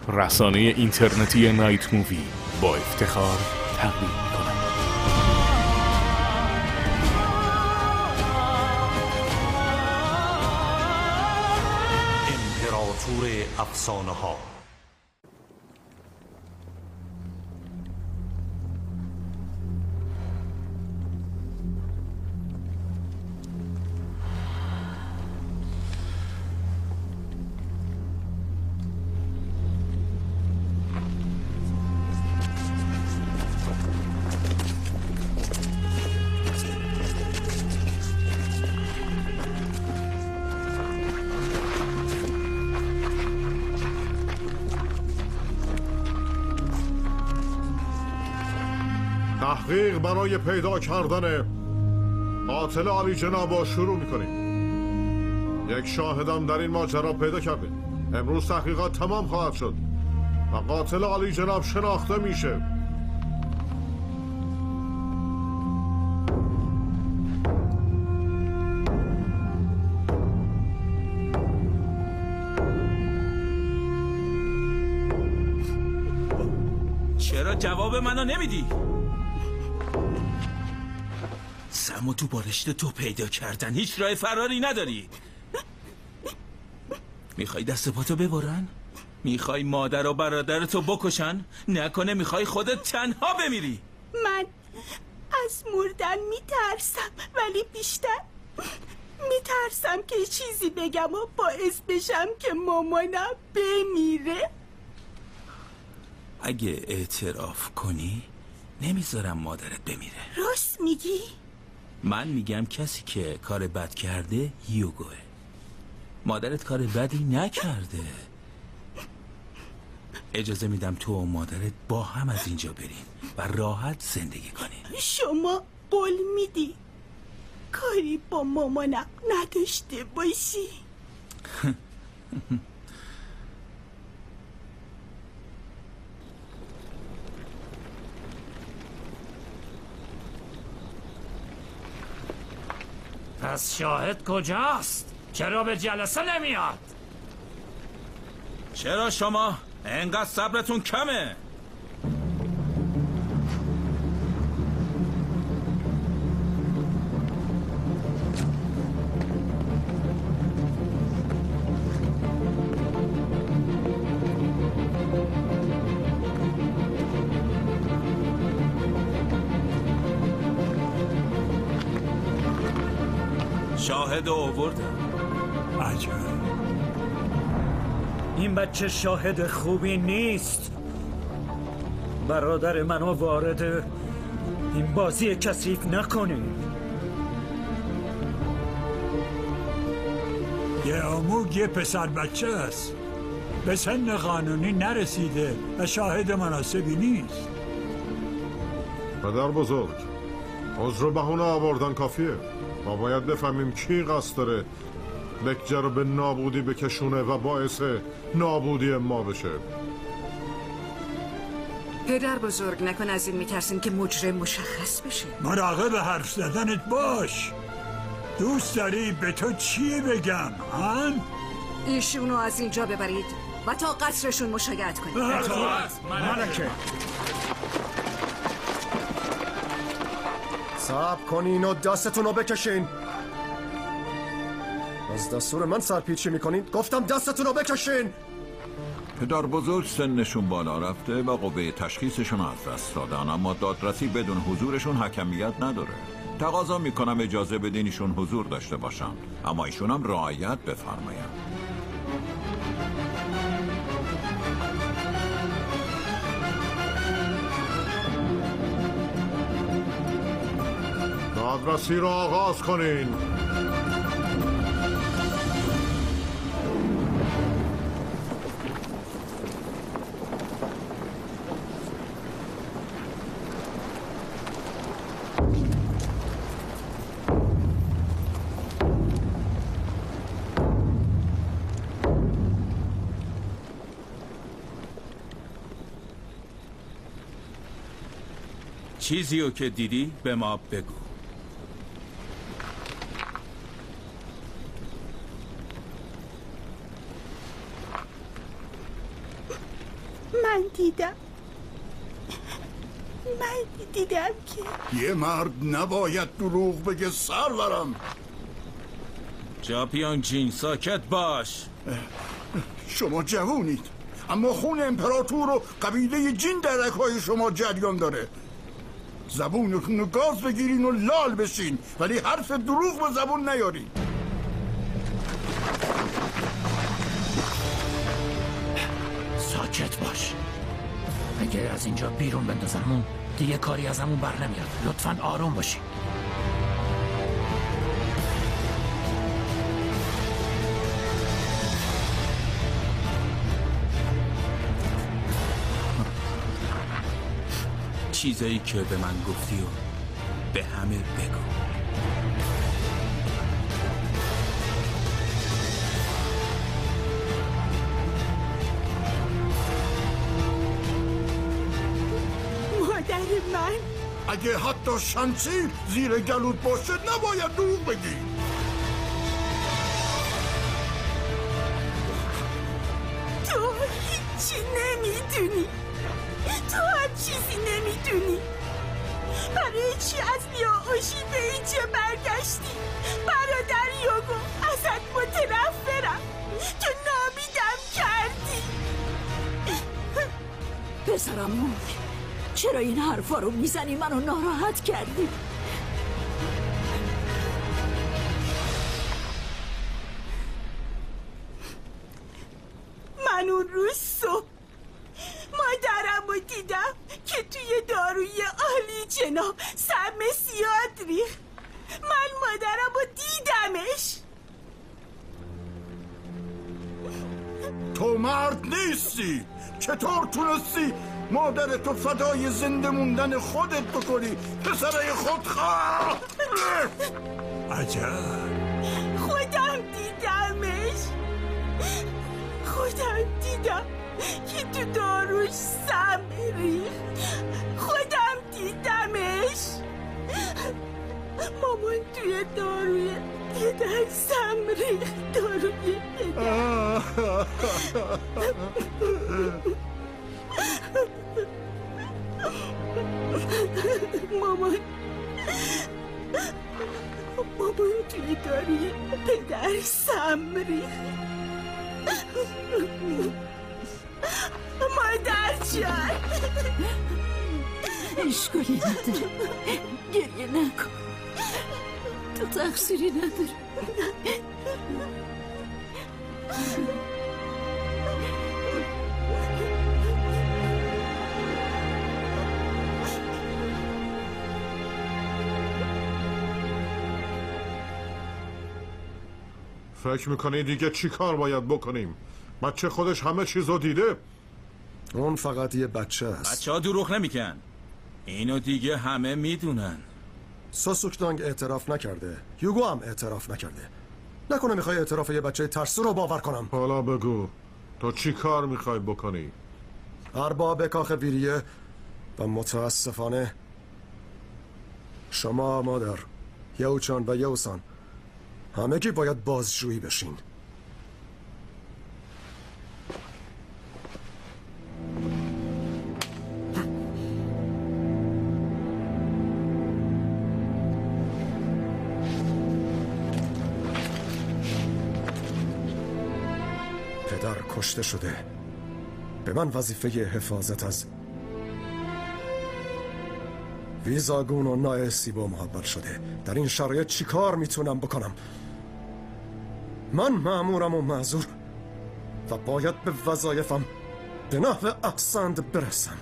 رسانه اینترنتی نایت مووی با افتخار تقدیم می‌کند. امپراتور افسانه‌ها. تحقیق برای پیدا کردن قاتل علی جناب شروع میکنیم. یک شاهدم در این ماجرا پیدا کردیم. امروز تحقیقات تمام خواهد شد و قاتل علی جناب شناخته میشه. چرا جواب منو نمیدی؟ سمو تو بالشت تو پیدا کردن، هیچ راه فراری نداری. میخوای دست پاتو ببرن؟ میخوای مادر و برادرتو بکشن؟ نکنه میخوای خودت تنها بمیری؟ من از مردن میترسم، ولی بیشتر میترسم که چیزی بگم و باعث بشم که مامانم بمیره. اگه اعتراف کنی نمیذارم مادرت بمیره. راست میگی؟ من میگم کسی که کار بد کرده یوگوه. مادرت کار بدی نکرده. اجازه میدم تو و مادرت با هم از اینجا برین و راحت زندگی کنین. شما قول میدی کاری با مامانم نداشته باشی؟ پس شاهد کجاست؟ چرا به جلسه نمیاد؟ چرا شما انقدر صبرتون کمه؟ شاهد آوردم. عجب، این بچه شاهد خوبی نیست. برادر منو وارد این بازی کثیف نکنی. یه اموگ یه پسر بچه است، به سن قانونی نرسیده و شاهد مناسبی نیست. پدر بزرگ، عذر و بهونه آوردن کافیه. ما باید بفهمیم کی قصد داره بکجه رو به نابودی بکشونه و باعث نابودی ما بشه. پدر بزرگ، نکن از این میترسیم که مجرم مشخص بشه. مراقب حرف زدنت باش. دوست داری به تو چی بگم؟ هن؟ ایشونو از اینجا ببرید و تا قصرشون مشایعت کنید. ملکه صبر کنین و دستتون رو بکشین. از دستور من سرپیچی میکنین؟ گفتم دستتون رو بکشین. پدر بزرگ سنشون بالا رفته و قوه تشخیصشون از دست دادن، اما دادرسی بدون حضورشون حکمیت نداره. تقاضا میکنم اجازه بدین ایشون حضور داشته باشن، اما ایشون هم رعایت بفرماین. دادرسی رو آغاز کنین. چیزیو که دیدی به ما بگو. من دیدم که یه مرد نباید دروغ بگه سرورم. جاپیان جین ساکت باش. شما جوونید اما خون امپراتور و قبیله جین در رگ‌های شما جریان داره. زبونتون رو گاز بگیرین و لال بشین ولی حرف دروغ به زبون نیارین. ساکت باش. اگه از اینجا بیرون بندازمون دیگه کاری از همون بر نمیاد. لطفاً آروم باشی. چیزایی که به من گفتی و به همه بگو. مادر من اگه حتی شمشیر زیر گلوت باشه نباید دروغ بگی. تو هیچی نمیدونی. تو هم چیزی نمیدونی. برای چی از نیاوشی به اینجا برگشتی؟ برادر یوگو ازت متنفرم. تو نامیدم کردی. پسرم موک، چرا این حرفا رو میزنی؟ منو ناراحت کردی. من اون روز صبح مادرم رو دیدم که توی داروی عالی جناب سم سیاد ریخت. من مادرم رو دیدمش. تو مرد نیستی. چطور تونستی مادرتو فدای زنده موندن خودت بکنی؟ پسره خودخواه. عجب. خودم دیدم که تو داروش سم ریخت. خودم دیدمش. مامان توی داروی پدر سم ریخت. داروی پدر. مامان توی داروی پدر سم ریخت. مادر جان اشکالی نداره، گریه نکن. تو تقصیری نداره. فکر میکنی دیگه چی کار باید بکنیم؟ بچه خودش همه چیزو دیده. اون فقط یه بچه است. بچه ها دروغ نمیکن. اینو دیگه همه میدونن. ساسوکدانگ اعتراف نکرده، یوگو هم اعتراف نکرده. نکنه میخوای اعتراف یه بچه ترسو رو باور کنم؟ حالا بگو تو چی کار میخوای بکنی؟ ارباب کاخ ویریه و متاسفانه شما مادر، یوچان و یوسان همگی باید بازجویی بشین. پدر کشته شده. به من وظیفه حفاظت از ویزاگون و نای سیبو محول شده. در این شرایط چی کار میتونم بکنم؟ من مأمورم و معذور و باید به وظایفم به نحو احسن برسم.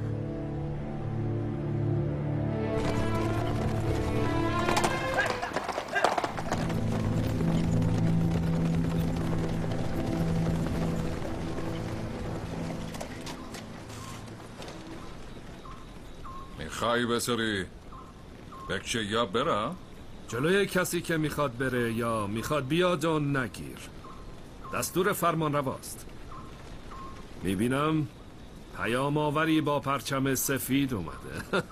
میخوای بسری؟ بکشه یا برم؟ جلوی کسی که میخواد بره یا میخواد بیاد و نگیر. دستور فرمان رواست. میبینم پیام آوری با پرچم سفید اومده.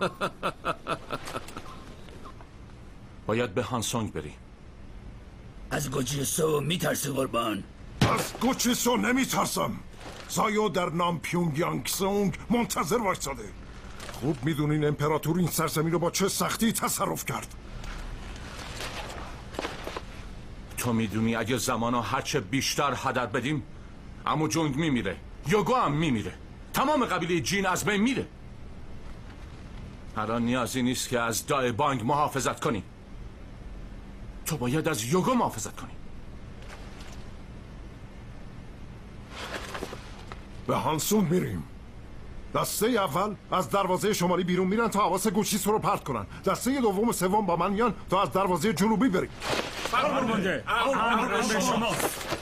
باید به هانسونگ بری. از گوچیسو میترسی قربان؟ از گوچیسو نمیترسم. زایو در نام پیونگیانگ سونگ منتظر وایساده. خوب میدونین امپراتور این سرزمین رو با چه سختی تصرف کرد. تو میدونی اگه زمانو هرچه بیشتر هدر بدیم عمو جونگ میمیره، یوگو هم میمیره، تمام قبیله جین از بین میره. الان نیازی نیست که از دای بانگ محافظت کنی، تو باید از یوگو محافظت کنی. به هانسونگ میریم. دسته اول از دروازه شمالی بیرون میرن تا حواس گوشیسو رو پرت کنن. دسته دوم و سوم با من میان تا از دروازه جنوبی بریم. فرمانده امر به شما.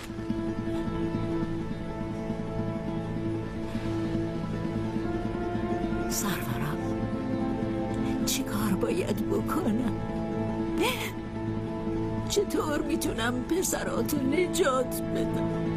سرورم چی کار باید بکنم؟ چطور میتونم پسراتو نجات بدم؟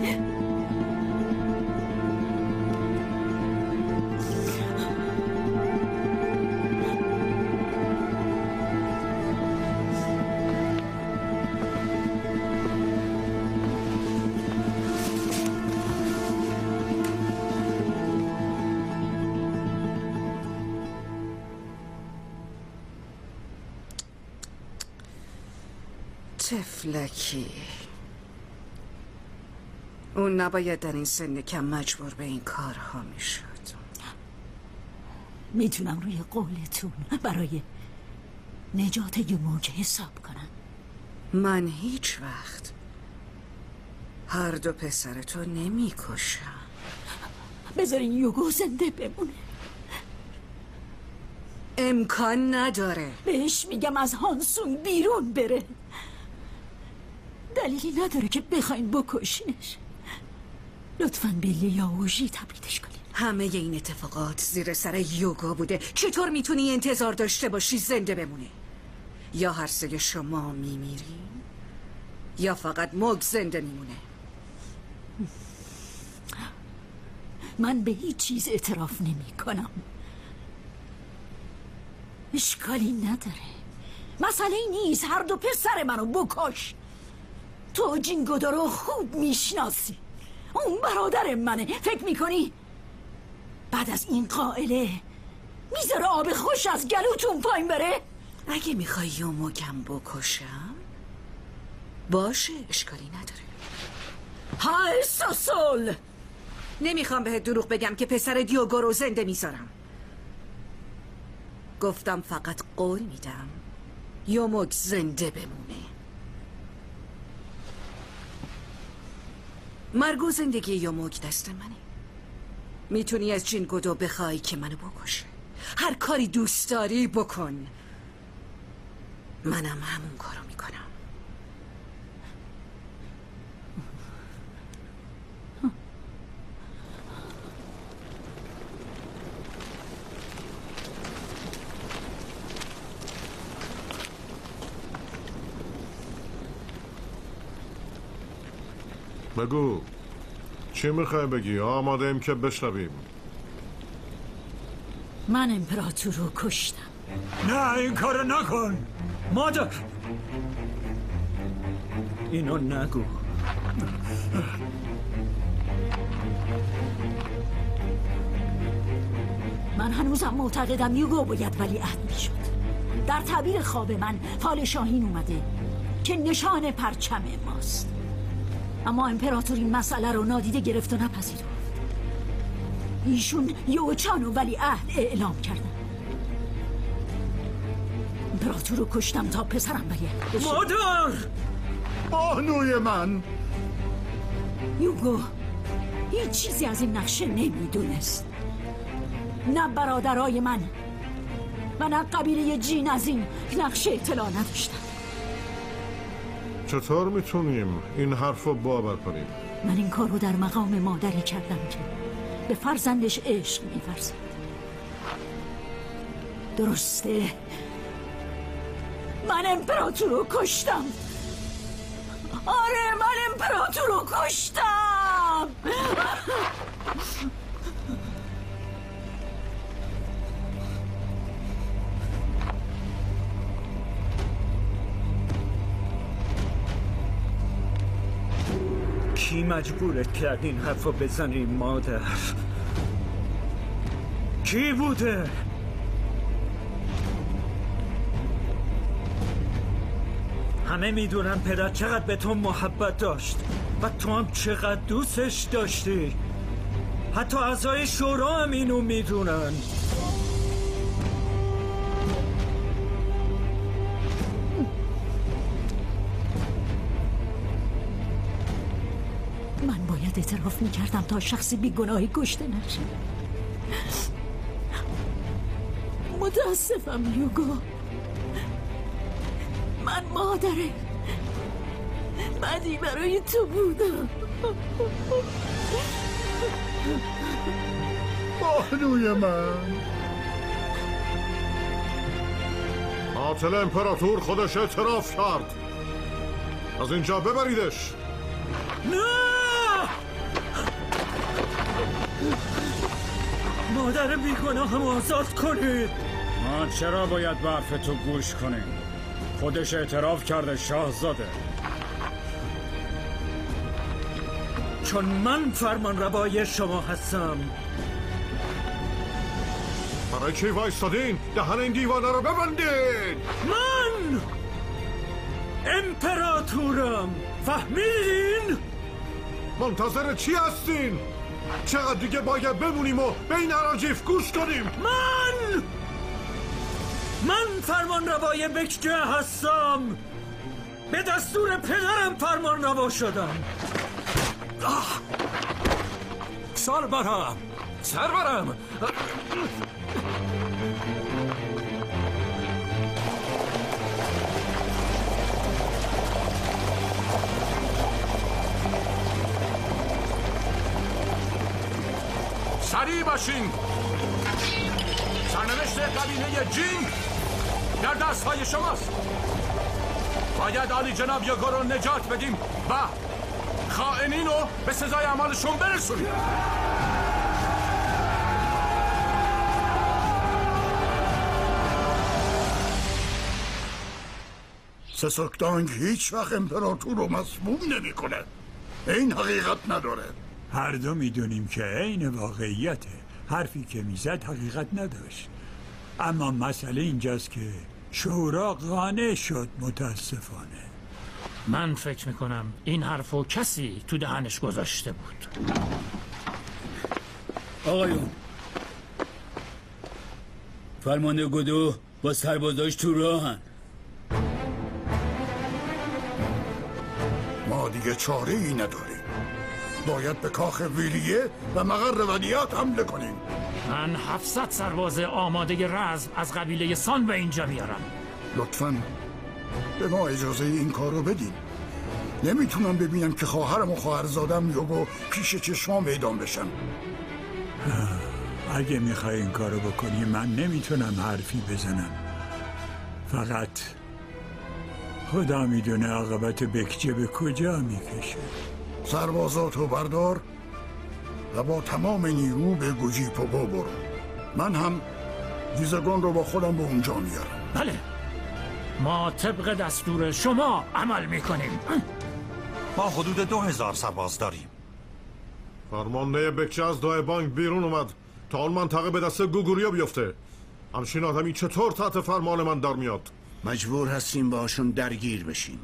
تفلکی اون نباید در این سن کم مجبور به این کارها میشد. میتونم روی قولتون برای نجات یوموگ حساب کنم؟ من هیچ وقت هر دو پسرتو نمیکشم. بذارین یوگو زنده بمونه. امکان نداره. بهش میگم از هانسونگ بیرون بره. دلیلی نداره که بخواین بکشینش. لطفاً به لیاوژی تبریدش کنین. همه این اتفاقات زیر سر یوگا بوده. چطور میتونی انتظار داشته باشی زنده بمونه؟ یا هر سه شما میمیرین یا فقط موگ زنده میمونه. من به هیچ چیز اعتراف نمی کنم. اشکالی نداره. مسئله نیست هر دو پسر منو بکش. تو جینگودو رو خوب میشناسی. اون برادر منه. فکر میکنی بعد از این قائله میذاره آب خوش از گلوتون پایین بره؟ اگه میخوای یوموگم بکشم باشه، اشکالی نداره. های سوسول، نمیخوام بهت دروغ بگم که پسر دیوگو رو زنده میذارم. گفتم فقط قول میدم یوموگ زنده بمونه. مرگ و زندگی یوموگ دست منه. میتونی از جینگودو بخوای که منو بکشه. هر کاری دوست داری بکن. منم همون کارو میکنم. بگو چی میخوای بگی؟ آماده ایم که بشنویم. من امپراتور رو کشتم. نه این کارو نکن مادر. اینو نگو. من هنوزم معتقدم یوگو باید ولیعهد میشد. در تعبیر خواب من فال شاهین اومده که نشان پرچم ماست. اما امپراتور این مسئله رو نادیده گرفت و نپذیرفت. ایشون یوچان و ولیعهد اعلام کردن. امپراتور رو کشتم تا پسرم ولیعهد بشه. مادر! بانوی من! یوگو هیچ چیزی از این نقشه نمیدونست. نه برادرای من و نه قبیله جین از این نقشه اطلاع نداشتن. چطور میتونیم این حرف رو باور کنیم؟ من این کار رو در مقام مادری کردم که به فرزندش عشق می‌ورزد. درسته من امپراتور رو کشتم. آره من امپراتور رو کشتم. کی مجبورت کرد این حرفو بزنی مادر؟ کی بوده؟ همه میدونن پدر چقدر به تو محبت داشت و تو هم چقدر دوستش داشتی. حتی اعضای شورا هم اینو میدونن. من باید اعتراف میکردم تا شخصی بیگناهی کشته نشه. متاسفم یوگو. من مادر بدی برای تو بودم. بانوی من. قاتل امپراتور خودش اعتراف کرد. از اینجا ببریدش. نه! مادر بیگناهم آزاد کنید. ما چرا باید به حرف تو گوش کنیم؟ خودش اعتراف کرده شاهزاده. چون من فرمان روای شما هستم. برای چی وایستادین؟ دهن این دیوانه رو ببندین. من امپراتورم، فهمیدین؟ منتظر چی هستین؟ چقدر دیگه باید بمونیم و به این عراجیف گوش کنیم؟ من فرمان روای بکجه هستم. به دستور پدرم فرمان روا شدم. سرورم سریع باشین. سرنوشت قبیله جینگ در دستهای شماست. باید عالی جناب یوگو رو نجات بدیم و خائنین رو به سزای اعمالشون برسونیم. سسوکدانگ هیچ وقت امپراتور رو مسموم نمی کنه. این حقیقت نداره. هر دو میدونیم که عین واقعیته. حرفی که میزد حقیقت نداشت. اما مسئله اینجاست که شورا قانع شد متاسفانه. من فکر میکنم این حرفو کسی تو دهنش گذاشته بود. آقایون، فرمانده گودو با سربازاش تو راهن. ما دیگه چاره ای نداریم. باید به کاخ ویلیه و مقر ودیعت حمله کنیم. من 700 سرباز آماده رزم از قبیله سان به اینجا بیارم. لطفاً به ما اجازه این کار رو بدین. نمیتونم ببینم که خواهرم و خواهرزادم یوگو پیش چشمام اعدام بشن. اگه میخوای این کارو بکنی من نمیتونم حرفی بزنم. فقط خدا میدونه عاقبت بکجه به کجا میکشه. سربازاتو بردار و با تمام نیرو به گوجیپوگو برو. من هم دیزگون رو با خودم به اونجا میارم. بله، ما طبق دستور شما عمل میکنیم. ما حدود 2000 سرباز داریم. فرمانده بکچه از دای بانک بیرون اومد تا آن منطقه به دست گوگوریا بیفته. همچین آدمی چطور تحت فرمان من در میاد؟ مجبور هستیم باشون درگیر بشیم.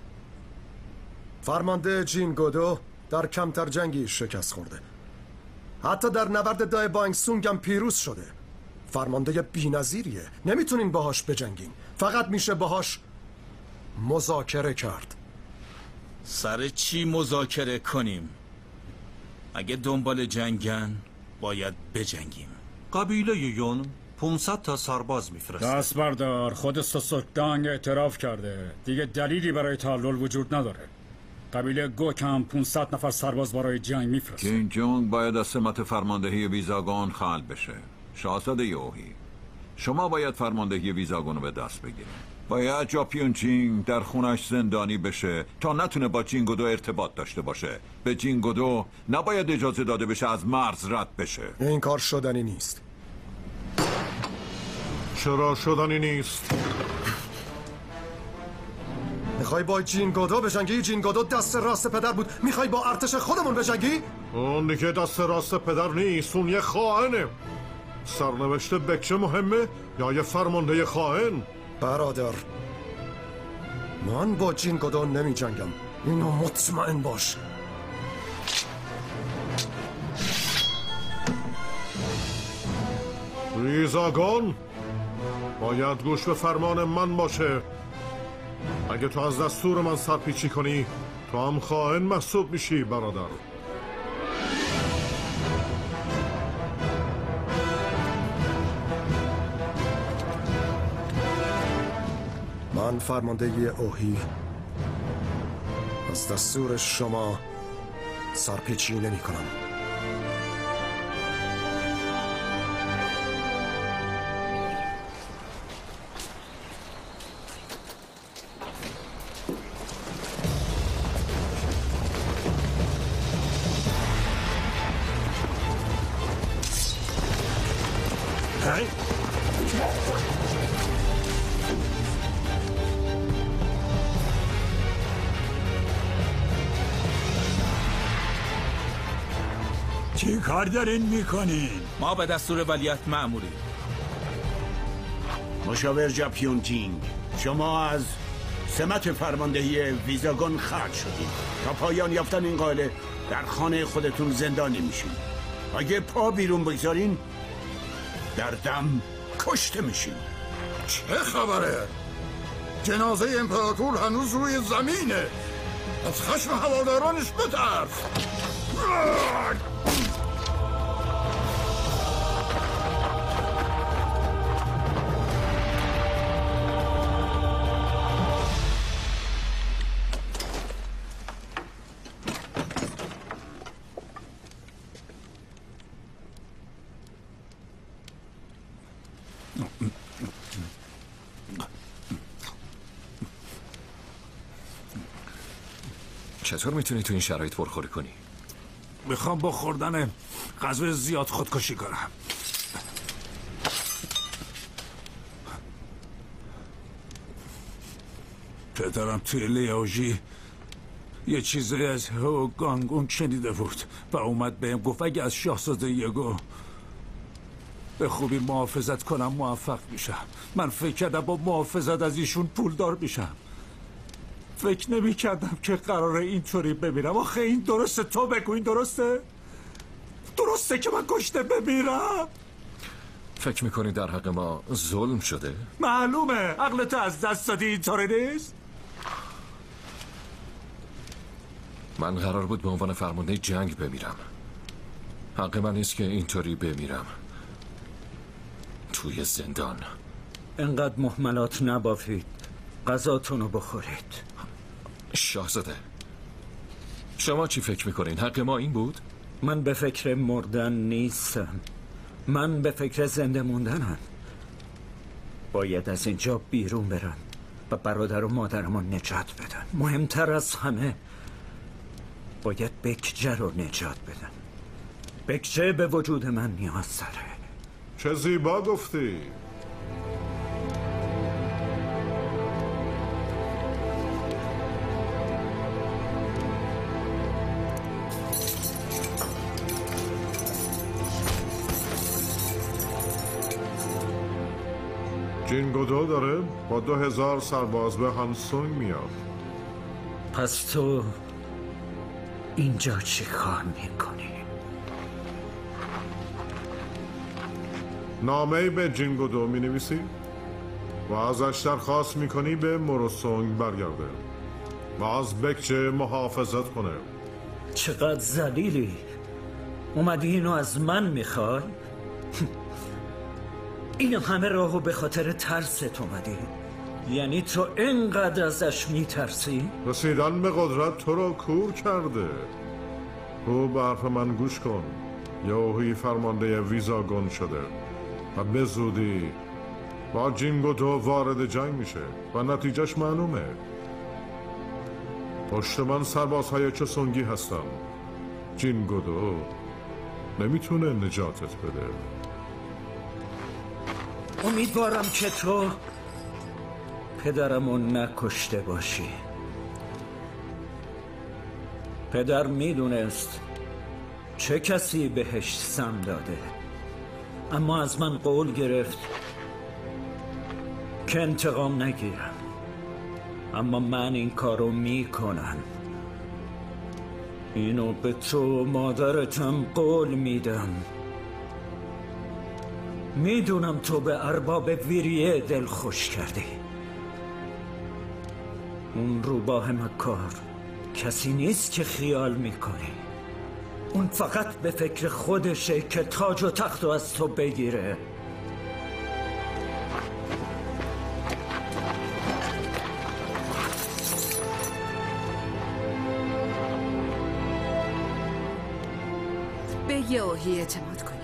فرمانده جین گودو در کمتر جنگی شکست خورده. حتی در نبرد دای بانگ سونگ هم پیروز شده. فرمانده بی‌نظیریه. نمیتونین باهاش بجنگین. فقط میشه باهاش مذاکره کرد. سر چی مذاکره کنیم؟ اگه دنبال جنگن باید بجنگیم. قبیله یون 500 تا سرباز میفرسته. دست بردار. خود سسوکدانگ اعتراف کرده. دیگه دلیلی برای تعلل وجود نداره. قبیله گوک هم 500 نفر سرباز برای جنگ میفرسته. کینگ جونگ باید از سمت فرماندهی ویزاگون خلع بشه. شاهزاده یوهی، شما باید فرماندهی ویزاگون رو به دست بگیرید. باید جا پیونچینگ در خونش زندانی بشه تا نتونه با جینگودو ارتباط داشته باشه. به جینگودو نباید اجازه داده بشه از مرز رد بشه. این کار شدنی نیست. چرا شدنی نیست؟ میخوای با جینگودو بجنگی؟ جینگودو دست راست پدر بود. میخوای با ارتش خودمون بجنگی؟ اون دیگه دست راست پدر نیست، اون یه خائنه. سرنوشت بکچه مهمه یا یه فرمانده خائن؟ برادر، من با جینگودو نمی جنگم، اینو مطمئن باش. ویزاگون باید گوش به فرمان من باشه. اگه تو از دستور من سرپیچی کنی تو هم خائن محسوب میشی برادر. من فرمانده اوهی از دستور شما سرپیچی نمی کنم. چی کار دارین میکنین؟ ما به دستور ولیعهد مأموریم. مشاور جاپیون جینگ، شما از سمت فرماندهی ویزاگون خارج شدید. تا پایان یافتن این قاله در خانه خودتون زندانی میشین. اگه پا بیرون بگذارین در دم کشته میشین. چه خبره؟ جنازه امپراتور هنوز روی زمینه. از خشم هوادارانش بترس. چطور میتونی تو این شرایط پرخوری کنی؟ میخوام با خوردن غذای زیاد خودکشی کنم. پدرم توی لیاوژی یه چیزی از هو گانگون شنیده بود و اومد بهم گفت اگه از شاهزاده یگو به خوبی محافظت کنم موفق میشم. من فکر کردم با محافظت از ایشون پولدار میشم. فکر نمی کردم که قراره اینطوری بمیرم. آخه این درسته؟ تو بگو این درسته؟ درسته که من کشته بمیرم؟ فکر میکنی در حق ما ظلم شده؟ معلومه. عقلت از دست دادی. اینطوری نیست؟ من قرار بود به عنوان فرمانده جنگ بمیرم. حق من نیست که اینطوری بمیرم توی زندان. انقدر مهملات نبافید. غذاتونو بخورید. شاهزاده، شما چی فکر میکنین؟ حق ما این بود؟ من به فکر مردن نیستم. من به فکر زنده موندنم. باید از اینجا بیرون برم و برادر و مادرمو نجات بدن. مهمتر از همه باید بکچه رو نجات بدن. بکچه به وجود من نیاز داره. چه زیبا گفتی. جینگودو داره با 2000 سرباز به هانسونگ میاد. پس تو اینجا چی کار میکنی؟ نامه‌ای به جینگودو می نویسی و ازش درخواست میکنی به موروسونگ برگرده و از بکچه محافظت کنه. چقدر ذلیلی. اومدی اینو از من میخوای؟ اینو همه راهو به خاطر ترست اومدی؟ یعنی تو اینقدر ازش میترسی؟ رسیدن به قدرت تو رو کور کرده. تو به حرف من گوش کن. یوهی فرمانده ویزاگون شده و به زودی با جینگودو وارد جنگ میشه و نتیجهش معلومه. پشت من سربازهای چسونگی هستن. جینگودو نمیتونه نجاتت بده. امیدوارم که تو پدرمو نکشته باشی. پدر میدونست چه کسی بهش سم داده، اما از من قول گرفت که انتقام نگیرم. اما من این کارو میکنم. اینو به تو مادرتم قول میدم. میدونم تو به ارباب ویریه دل خوش کردی. اون روباه مکار کسی نیست که خیال میکنی. اون فقط به فکر خودشه که تاج و تخت رو از تو بگیره. به یاهی اعتماد کنی.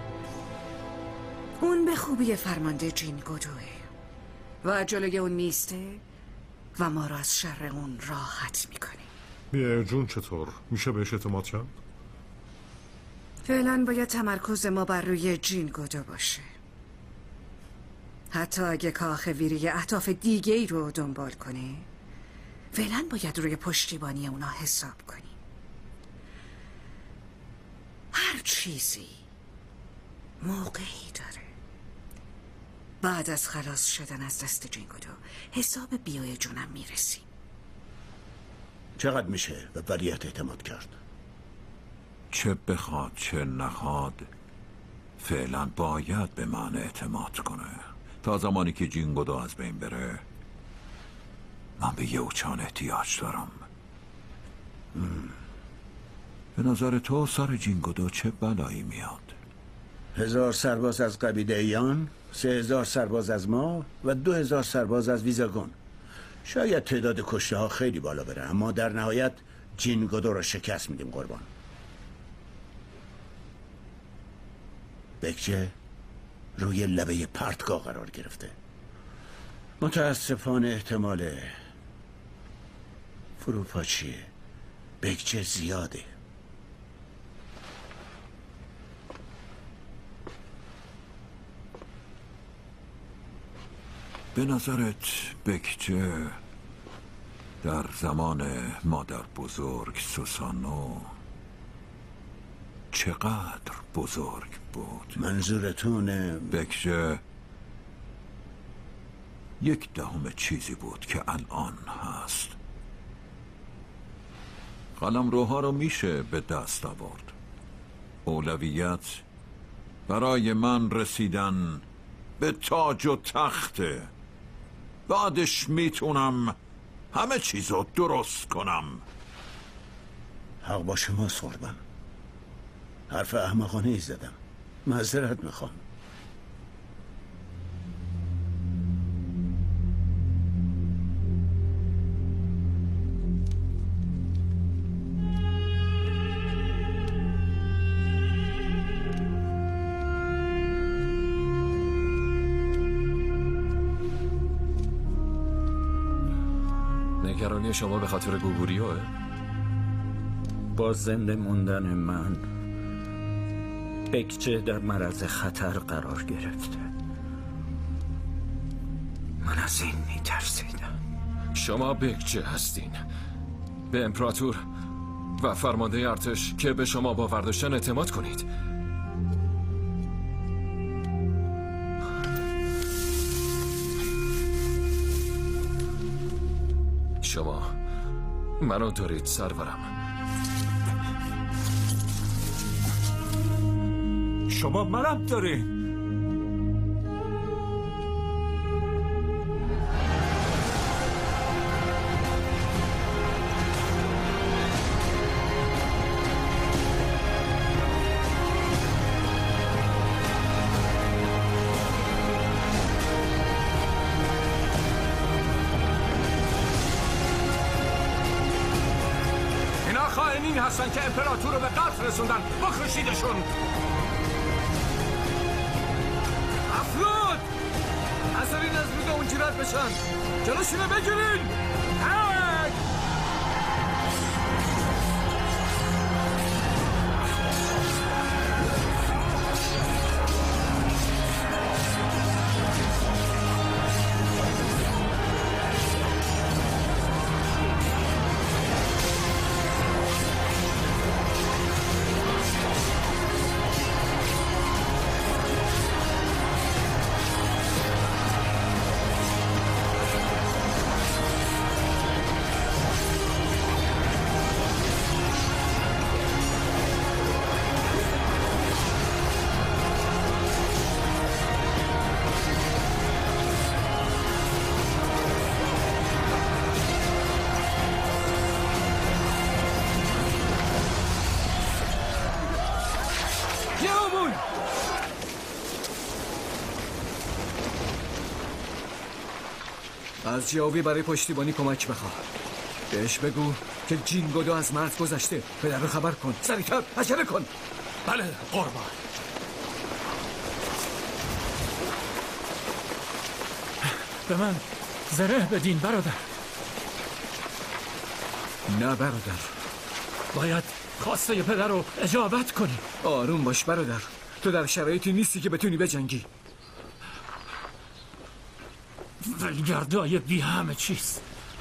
اون به خوبی فرمانده جین گودوه و جلوی اون میسته و ما را از شر اون راحت میکنه. بیه جون چطور؟ میشه بهش اعتماد کرد؟ فعلا باید تمرکز ما بر روی جین گودو باشه. حتی اگه کاخ ویری اهداف دیگه ای رو دنبال کنه، فعلا باید روی پشتیبانی اونا حساب کنیم. هر چیزی موقعی داره. بعد از خلاص شدن از دست جین گودو حساب بیای جونم میرسیم. چقدر میشه به ولیت اعتماد کرد؟ چه بخواد چه نخواد فعلا باید به من اعتماد کنه. تا زمانی که جین گودو از بین بره من به یوچان احتیاج دارم. به نظر تو سر جین گودو چه بلایی میاد؟ 1000 سرباز از قبیله ایان، 3000 سرباز از ما و 2000 سرباز از ویزاگون. شاید تعداد کشته ها خیلی بالا بره، اما در نهایت جین گودو را شکست میدیم قربان. بکچه روی لبه پرتگاه قرار گرفته. متاسفانه احتمال فروپاشی بکچه زیاده. به نظرت بکچه در زمان مادر بزرگ سوسانو چقدر بزرگ بود؟ منظورتونه؟ بکچه 1/10 چیزی بود که الان هست. قلمروها رو میشه به دست آورد. اولویت برای من رسیدن به تاج و تخته. بعدش میتونم همه چیزو درست کنم. حق با شما قربان. حرف احمقانه ای زدم. معذرت میخوام. نگرانی شما به خاطر گوگوریوه؟ با زنده موندن من بکچه در معرض خطر قرار گرفته. من از این میترسیدم. شما بکچه هستین. به امپراتور و فرمانده ارتش که به شما باور داشتن اعتماد کنید. شما منو دارید سرورم. شما منم داری. اینا خائنین هستن که امپراتور رو به قتل رسوندن. بکشیدشون. حسرین از رود اون جیرت بشن. جلوشونو بگیرین. از جاوی برای پشتیبانی کمک بخواه. بهش بگو که جینگودو از مرز گذشته. پدر رو خبر کن. سریعتر عجله کن. بله قربان. به من زره بدین برادر. نه برادر، باید خواسته پدر رو اجابت کنی. آروم باش برادر، تو در شرایطی نیستی که بتونی بجنگی. ولگردای بی همه چیز.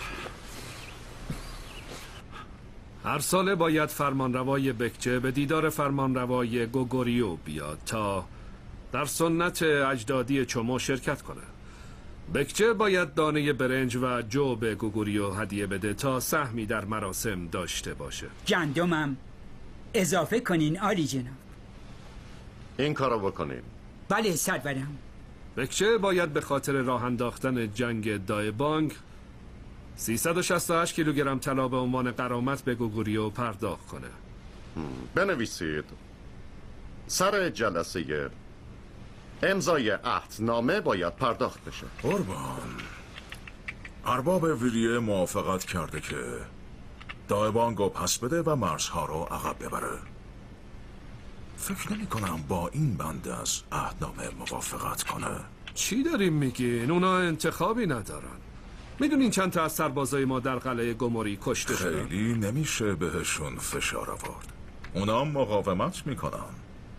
هر ساله باید فرمانروای بکچه به دیدار فرمانروای گوگوریو بیاد تا در سنت اجدادی چومو شرکت کنه. بکچه باید دانه برنج و جو به گوگوریو هدیه بده تا سهمی در مراسم داشته باشه. گندمم اضافه کنین عالی جناب. این کارو بکنیم. بله سرورم. بکچه باید به خاطر راه انداختن جنگ دایبانگ 368 کیلوگرم طلا به عنوان غرامت به گوگوریو پرداخت کنه. بنویسید سر جلسه امضای عهدنامه باید پرداخت بشه. قربان، ارباب ویریه موافقت کرده که دایبانگو پس بده و مرزها رو عقب ببره. فکر نمی کنم با این بند از عهدنامه موافقت کنه. چی داریم میگین؟ اونا انتخابی ندارن. میدونین چند تا از سربازای ما در قلعه گوموری کشته شدن؟ خیلی نمیشه بهشون فشار آورد. اونا مقاومت میکنن.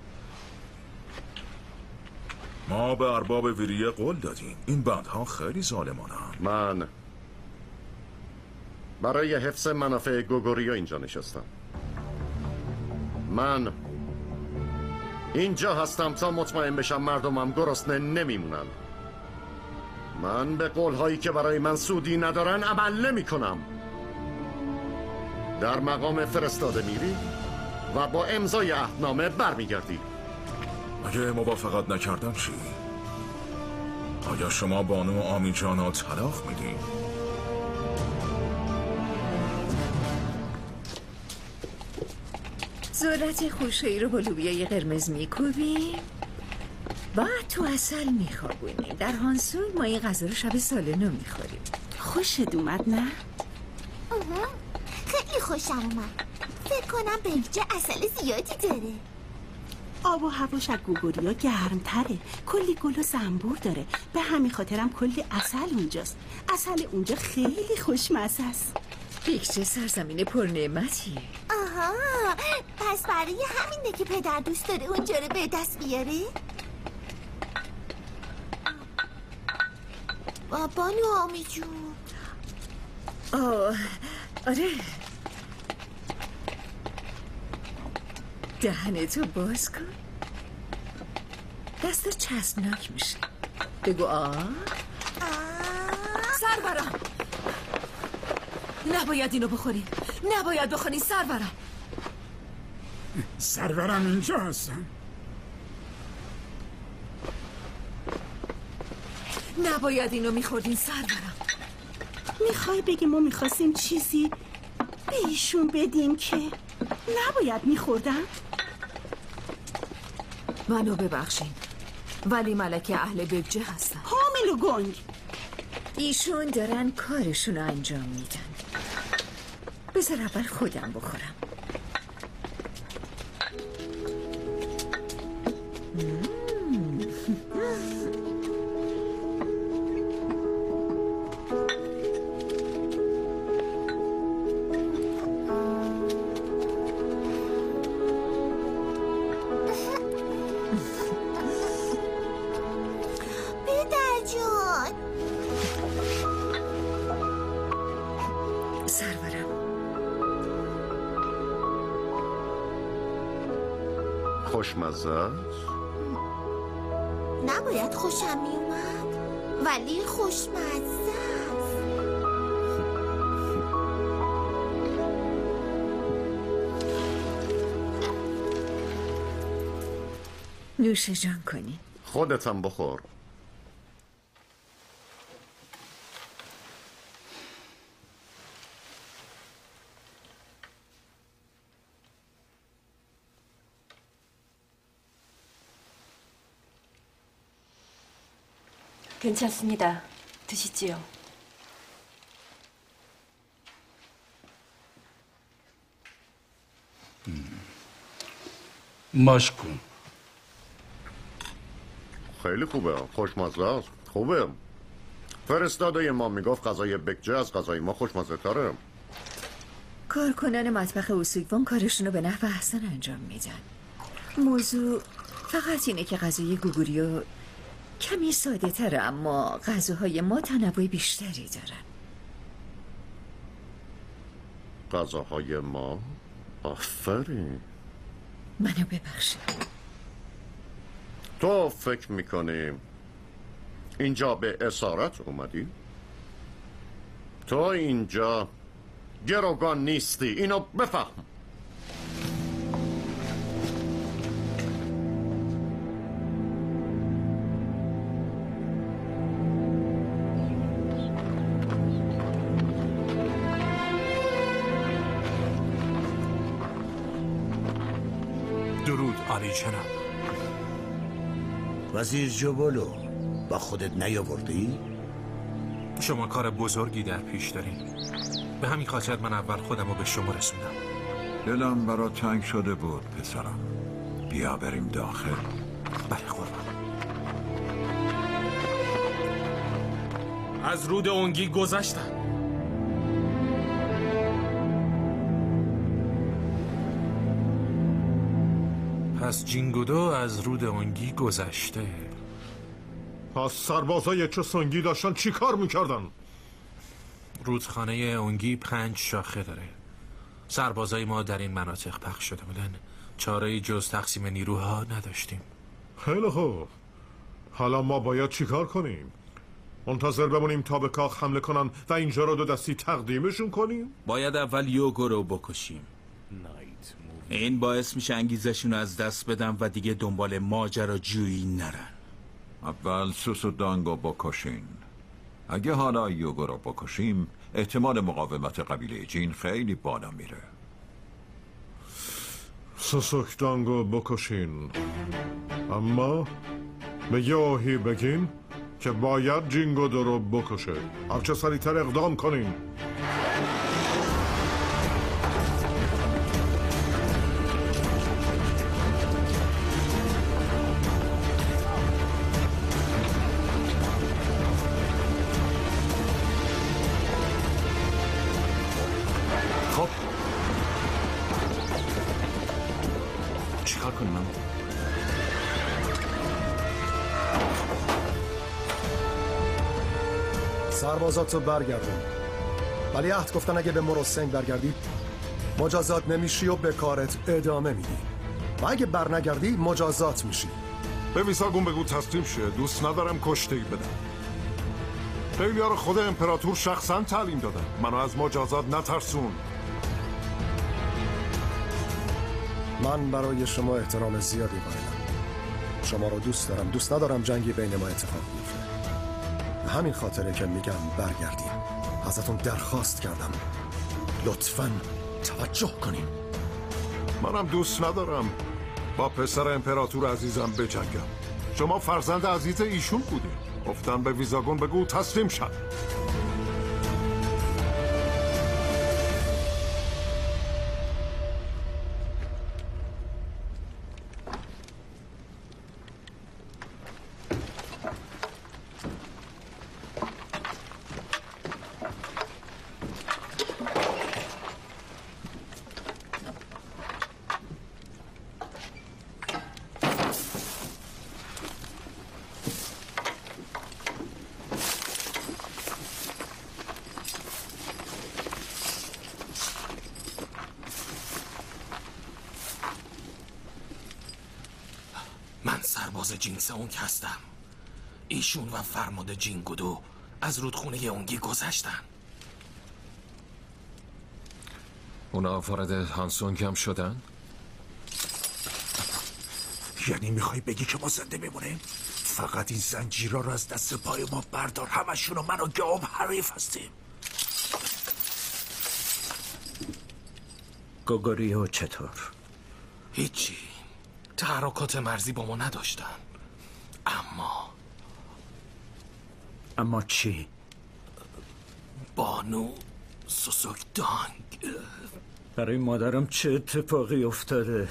ما به ارباب ویریه قول دادیم. این بندها خیلی ظالمانن. من برای حفظ منافع گوگوریو اینجا نشستم. من اینجا هستم تا مطمئن بشم مردمم گرسنه نمیمونن. من به قولهایی که برای من سودی ندارن عمل نمی کنم. در مقام فرستاده میری و با امضای عهدنامه برمیگردی. اگه موافقت نکردم چی؟ آیا شما بانو آمی جانا طلاق میدین؟ ذرت خوشه‌ای رو با لوبیای قرمز میکوبیم، بعد تو عسل میخوابونیم. در هانسون ما این غذا رو شب سالنو میخوریم. خوشت اومد نه؟ خیلی خوشم اومد. فکر کنم بکچه عسل زیادی داره. آب و هواش از گوگوریا گرمتره. کلی گل و زنبور داره. به همین خاطرم کلی عسل اونجاست. عسل اونجا خیلی خوشمزه است. بکچه سرزمین پرنعمتیه. آها، پس برای همینه که پدر دوست داره اونجا رو به دست بیاره؟ بانو آمی جون. آره، دهنتو باز کن. دستت چسبناک میشه. بگو سرورم، نباید اینو بخورین. نباید بخورین سرورم. سرورم اینجا هستم. نباید اینو میخوردین سرورم. میخوای بگی ما میخواستیم چیزی به ایشون بدیم که نباید میخوردم؟ منو ببخشین، ولی ملکه اهل بکچه هستم. حامل و گنگ. ایشون دارن کارشون رو انجام میدن. بذار اول خودم بخورم. خوشمزه است؟ نباید خوشم میومد، ولی خوشمزه است. نوش جان کنی. خودتم بخور. 괜찮습니다. 드시지요. 맛있군. خیلی خوبه خوشمزه است خوبه فرستاده ما میگفت غذای بکجه از غذای ما خوشمزه تره کارکنان مطبخ اوسوگوان کارشونو به نحو احسن انجام میدن. موضوع فقط اینه که غذای گوگوریو کمی ساده تره، اما غذاهای ما تنوع بیشتری دارن. غذاهای ما آفرین. منو ببخشید. تو فکر میکنی اینجا به اسارت اومدی؟ تو اینجا گروگان نیستی، اینو بفهم. درود عالی جناب. وزیر جوبولو با خودت نیاوردی؟ شما کار بزرگی در پیش دارین. به همین خاطر من اول خودم رو به شما رسوندم. دلم برا تنگ شده بود پسرم. بیا بریم داخل. بله قربان. از رود اونگی گذشتن. پس جینگودو از رود اونگی گذشته. پس سربازای چه سنگی داشتن چی کار میکردن؟ رودخانه اونگی 5 شاخه داره. سربازای ما در این مناطق پخش شده بودن. چاره‌ای جز تقسیم نیروها نداشتیم. خیلی خوب. حالا ما باید چی کار کنیم؟ منتظر بمونیم تا به کاخ حمله کنن و اینجا رو دو دستی تقدیمشون کنیم؟ باید اول یوگو رو بکشیم. این باعث میشه انگیزشون رو از دست بدم و دیگه دنبال ماجراجویی نرن. اول سوسودانگو بکشین. اگه حالا یوگو رو بکشیم احتمال مقاومت قبیله جین خیلی بالا میره. سوسوکدانگو بکشین، اما به یوهی بگین که باید جینگودو رو بکشه. هرچه سریعتر اقدام کنین. خب چیکار کنیم؟ سربازاتو برگردون، ولی عهد گفتن اگه به مروسنگ برگردی مجازات نمیشی و به کارت ادامه میدی، و اگه برنگردی مجازات میشی. به ویساگون بگو تسلیم شه، دوست ندارم کشتگی بدم. خیلی ها رو خود امپراتور شخصا تعلیم دادن، منو از مجازات نترسون. من برای شما احترام زیادی قائلم. شما رو دوست دارم، دوست ندارم جنگی بین ما اتفاق بیفته. همین خاطره که میگم برگردیم. ازتون درخواست کردم لطفاً توجه کنیم. منم دوست ندارم با پسر امپراتور عزیزم بجنگم. شما فرزند عزیز ایشون بودین. گفتم به ویزاگون بگو تسلیم شد. من سرباز جینسونگ هستم. ایشون و فرمانده جینگودو از رودخونه اونگی گذشتن. اونا وارد هانسونگ هم شدن؟ یعنی میخوای بگی که ما زنده میمونیم؟ فقط این زنجیرها رو از دست پای ما بردار. همشون و من و گام حریف هستیم. گوگوریو چطور؟ هیچی. تحرکات مرزی با ما نداشتن. اما اما چی؟ بانو سوسوکدانگ. برای مادرم چه اتفاقی افتاده؟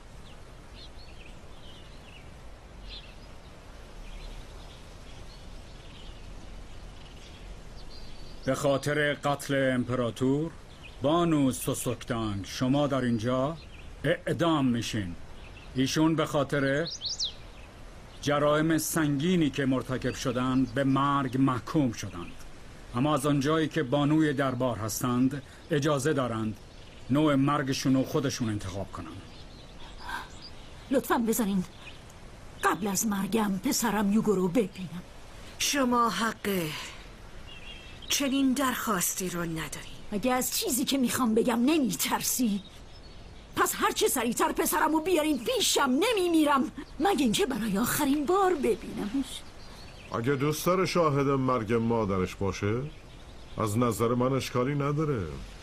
به خاطر قتل امپراتور بانو سوسوکدانگ شما در اینجا اعدام میشین. ایشون به خاطر جرائم سنگینی که مرتکب شدند به مرگ محکوم شدند، اما از آنجایی که بانوی دربار هستند اجازه دارند نوع مرگشون رو خودشون انتخاب کنند. لطفاً بذارین قبل از مرگم پسرم یوگو رو ببینم. شما حق چنین درخواستی رو نداری. اگه از چیزی که میخوام بگم نمیترسی، پس هرچه سریعتر پسرم رو بیارین پیشم. نمیمیرم مگه اینکه برای آخرین بار ببینمش. اگه دوست داره شاهد مرگ مادرش باشه از نظر من اشکالی نداره،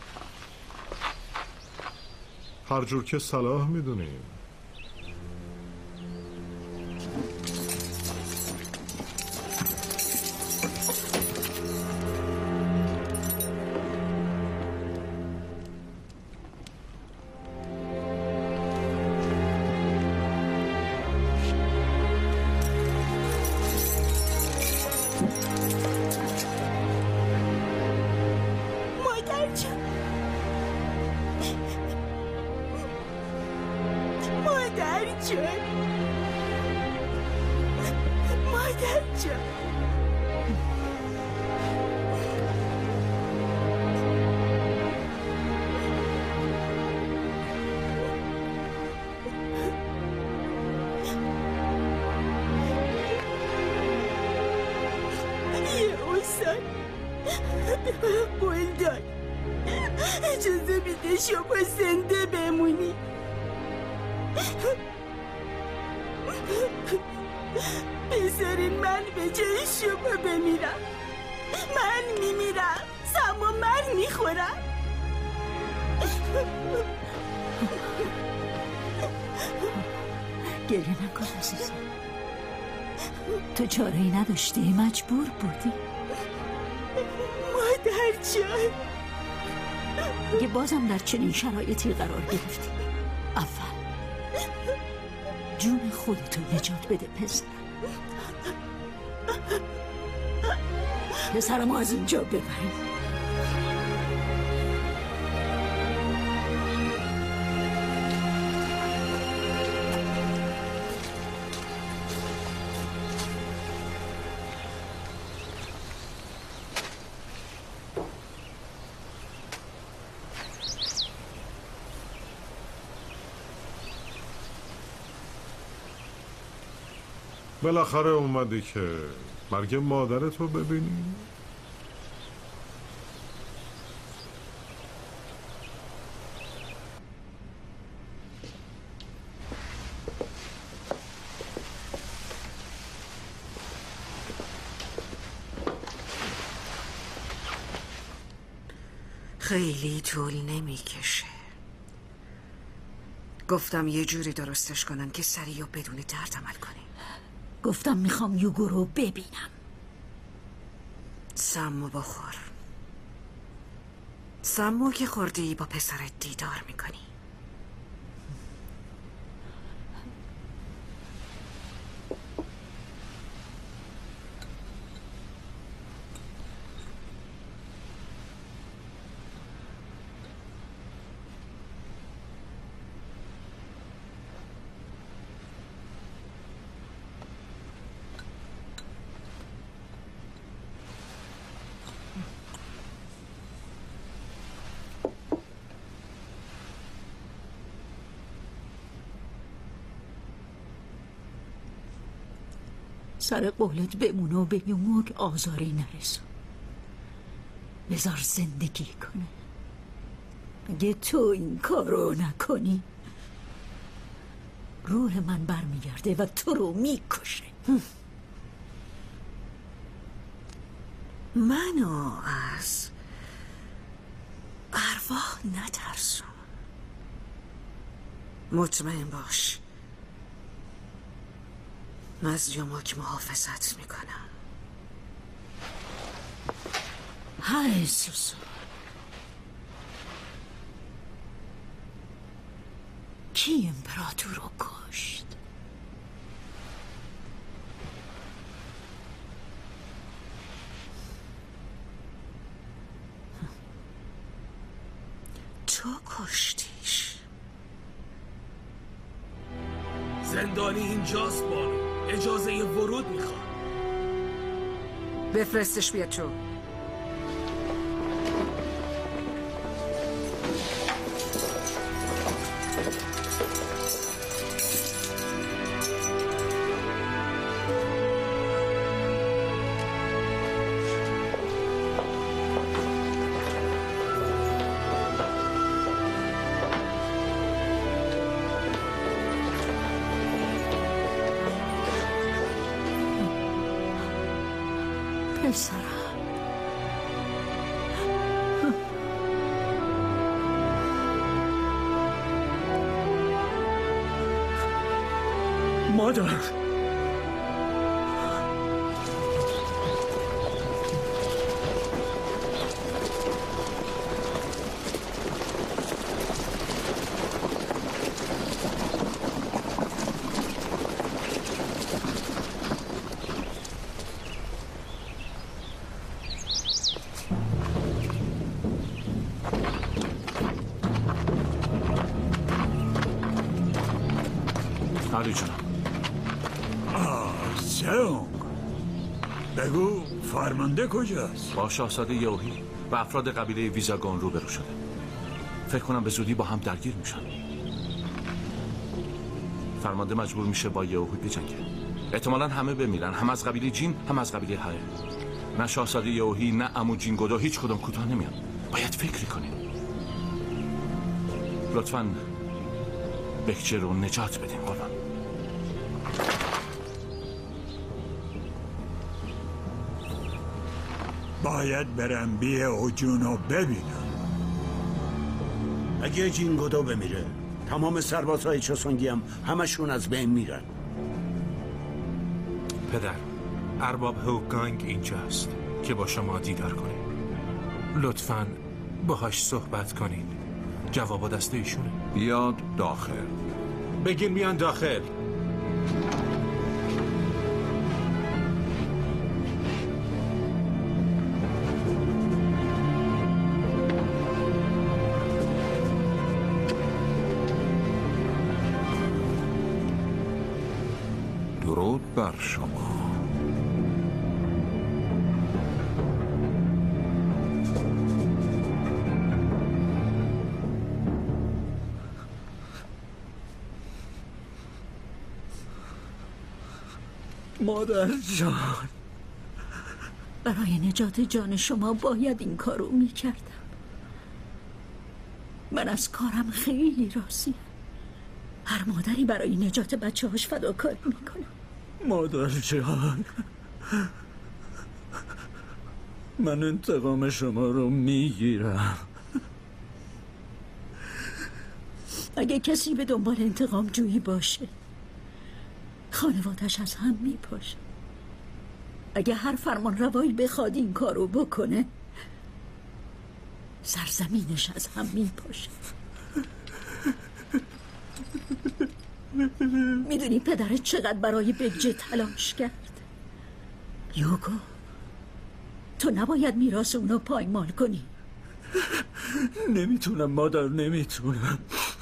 هر جور که صلاح میدونیم. اجازه میده شما زنده بمونی. بذارین من به جای شما بمیرم. من میمیرم، سما من میخورم. گله نکن عزیزم، تو چاره‌ای نداشتی، مجبور بودی. مادر جان، اگه بازم در چنین شرایطی قرار گرفتی، اول جون خودتو نجات بده پسر. پسرمو از اینجا ببریم. بالاخره اومدی که مرگ مادرتو ببینی؟ خیلی طول نمیکشه. گفتم یه جوری درستش کنن که سریع و بدون درد عمل کنی. گفتم میخوام یوگو رو ببینم. سمو بخور. سمو که خوردی با پسرت دیدار میکنی. سر قولت بمون و به یوموگ آزاری نرسون. بذار زندگی کنه. اگه تو این کارو نکنی روح من برمیگرده و تو رو میکشه. منو از ارواح نترسون. مطمئن باش از یوموگ محافظت میکنم. های سوسو، کی امپراتور رو کشت؟ تو کشتیش. زندانی اینجاست بانو. اجازه ورود میخواد. بفرستش بیاد تو. پسرم، مادر، علی جناب. سونگ، بگو فرمانده کجاست؟ با شاهزاده یوهی و افراد قبیله ویزاگون روبرو شده. فکر کنم به زودی با هم درگیر میشن. فرمانده مجبور میشه با یوهی بجنگه. احتمالاً همه بمیرن، هم از قبیله جین هم از قبیله های. نه شاهزاده یوهی نه عمو جینگودو هیچ کدوم کوتاه نمیان. باید فکری کنیم. لطفاً بکچه رو نجات بدیم قربان. باید برم بیه و جونو ببینم. اگه جینگودو بمیره تمام سربازهای چوسونگی هم همشون از بین میرن. پدر، ارباب هوکانگ اینجاست که با شما دیدار کنه. لطفاً باهاش صحبت کنین. جواب دست ایشونه. بیاد داخل. بگین میان داخل. درود بر شما. مادر جان، برای نجات جان شما باید این کارو میکردم. من از کارم خیلی راضیم. هر مادری برای نجات بچه هاش فداکاری میکنه. مادر جان، من انتقام شما رو میگیرم. اگه کسی به دنبال انتقام جویی باشه خانوادش از هم میپاشه. اگه هر فرمان روایی بخواد این کارو بکنه سرزمینش از هم میپاشه. میدونی پدرت چقدر برای بگجه تلاش کرد؟ یوگو، تو نباید میراث اونو پایمال کنی. نمیتونم مادر، نمیتونم.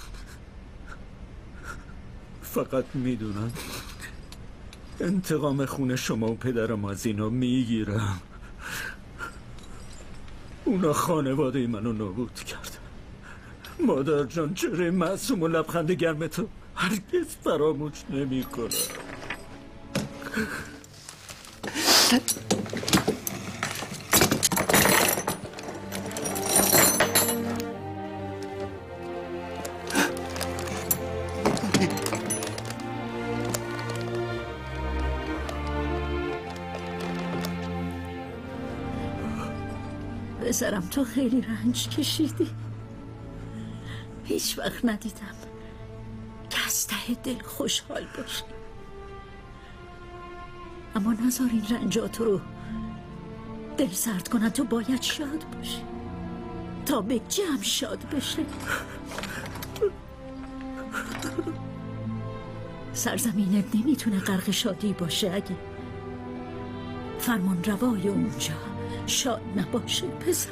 فقط میدونم انتقام خون شما و پدرم از اینا میگیرم. اونا خانواده منو نابود کرد. مادر جان، چهره معصوم و لبخند گرم تو هرگز فراموش نمی کنم. پسرم، تو خیلی رنج کشیدی. هیچ وقت ندیدم که از ته دل خوشحال باشی. اما نذار این رنجات رو دل سرد کنن تو باید شاد باشی تا بگچه هم شاد بشه. سرزمینت نمیتونه غرق شادی باشه اگه فرمان روای اونجا شاد نباشه پسر.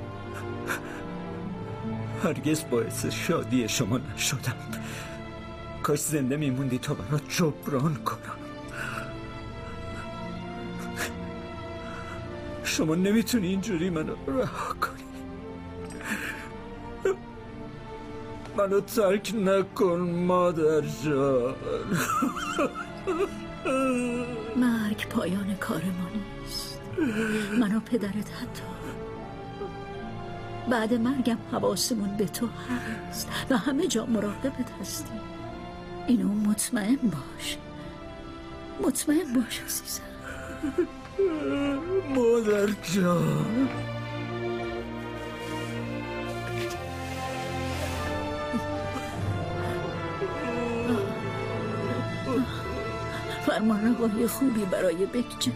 هرگز باعث شادی شما نشدم. کاش زنده میموندی تا برات جبران کنم. شما نمیتونی اینجوری منو رها کنی. منو ترک نکن مادر جان. مرگ پایان کار ما نیست. من و پدرت حتی بعد مرگم حواسمون به تو هست و همه جا مراقبت هستیم. اینو مطمئن باش. مطمئن باش عزیزم. مادر جان. فرمان روای خوبی برای بکچه.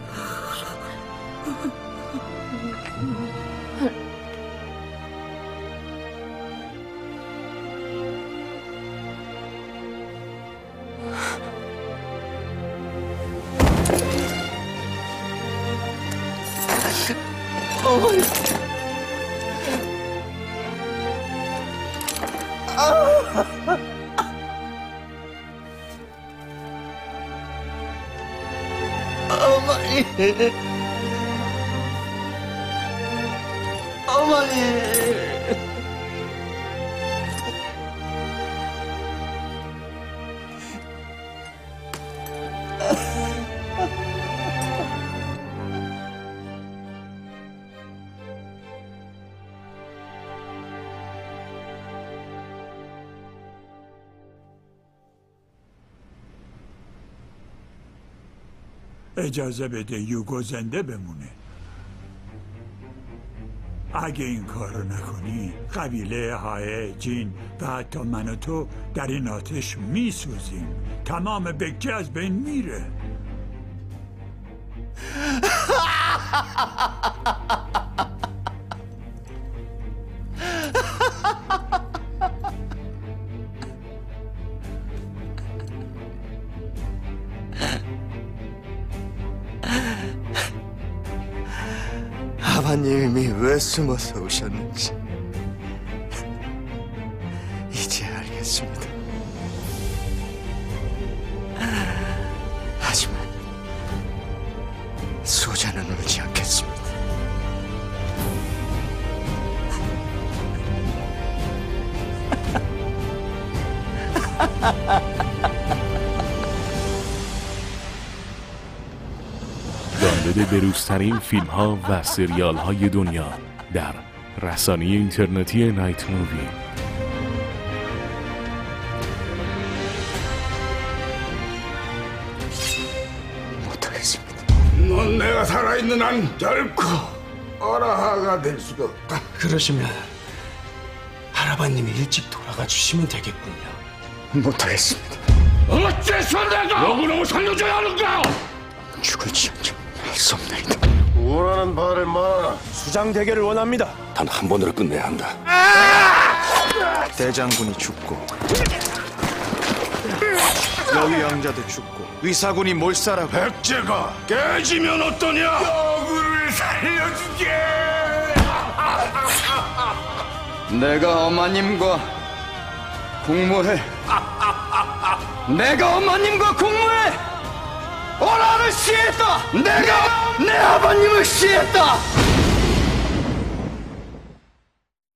اجازه بده یوگو زنده بمونه. اگه این کار رو نکنی قبیله های جین و حتی من و تو در این آتش میسوزیم. تمام بکچه از بین میره. 아버님이 왜 숨어서 오셨는지 이제 알겠습니다. 하지만 소자는 울지 않겠습니다. دانلود بروزترین فیلم ها و سریال های دنیا در رسانه اینترنتی نایت مووی. 못하겠습니다. 넌 내가 살아있는 한 결코 어라하가 될 수가 없다. 그러시면 할아버님이 일찍 돌아가 주시면 되겠군요. 못하겠습니다. 어째서 내가 너무너무 살려줘야 하는가? 죽을지언정 할 수 없나이다. 원하는 바를 말하라. 수장 대결을 원합니다. 단 한 번으로 끝내야 한다. 대장군이 죽고 여위 왕자도 죽고 위사군이 몰살하고 백제가 깨지면 어떠냐? 여구를 살려주게. 내가 어머님과 공모해. 내가 어머님과 공모해. 오라를 시했다. 내가 내 아버님을 시했다.